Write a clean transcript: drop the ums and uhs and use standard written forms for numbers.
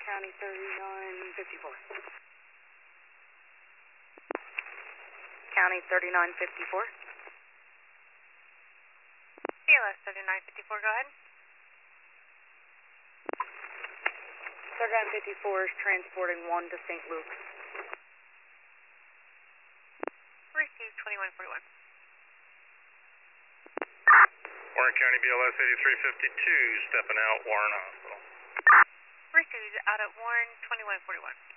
County 3954. County 3954. BLS 3954, go ahead. 3954 is transporting 1 to St. Luke's. Receive 2141. Warren County BLS 8352, stepping out, Warren Hospital. Received out at Warren 2141.